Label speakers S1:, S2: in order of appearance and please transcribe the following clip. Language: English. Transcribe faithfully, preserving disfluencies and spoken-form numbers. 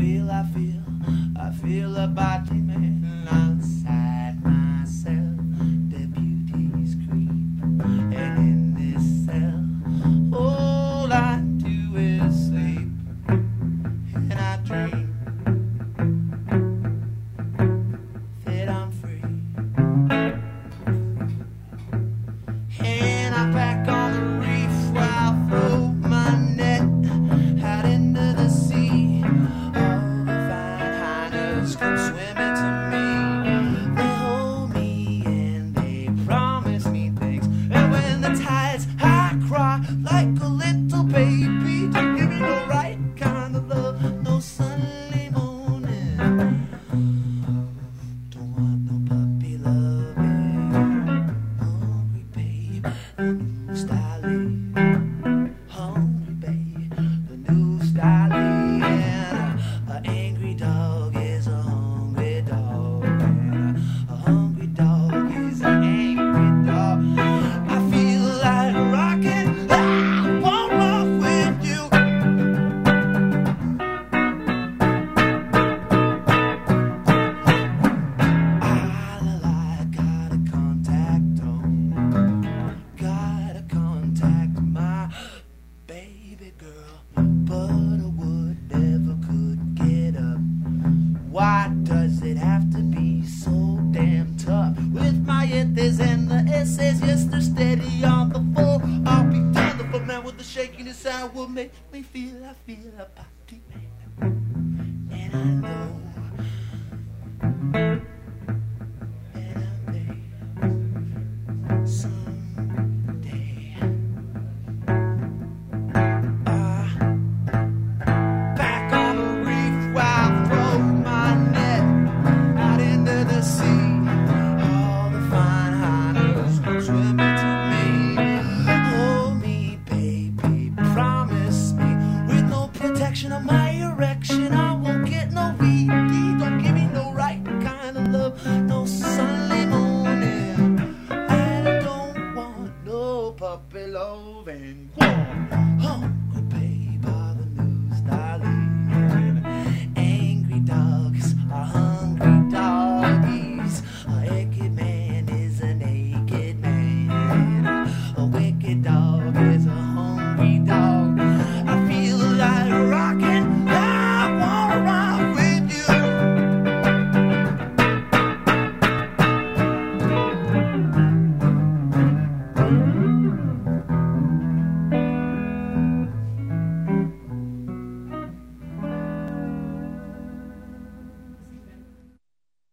S1: feel, I feel, I feel a body man outside myself. The beauties creep, and in this cell, all I do is sleep, and I dream that I'm free. And I back on the reef while I throw my net out into the sea. All the fine hinders come swimming to me. They hold me and they promise me things. And when the tides, I cry like a little baby. Don't give me the right kind of love, no Sunday morning. Don't want no puppy loving. Hungry babe, the new style. Hungry babe, the new style. An angry dog is a hungry dog. And a hungry dog is an angry dog. I feel like rocking. I won't rock with you. I gotta contact on. Gotta contact my baby girl, but a wood never could get up. Why does it have to be so damn tough? With my essays and the essays, yes, they're steady on the floor. I'll be down the man with the shakiness sound will make me feel, I feel a body man. And I know, and I may someday. Ah, back on the reef while I throw my net out into the sea. All the fine hinders come swimming to me. Hold me, baby, promise me. With no protection of my erection, I won't get no V D. Don't give me no right kind of love, no Sunday morning. I don't want no puppy loving. Hungry babe are the new style. Angry dogs are hungry doggies. A naked man is a naked man. A wicked dog is a hungry dog.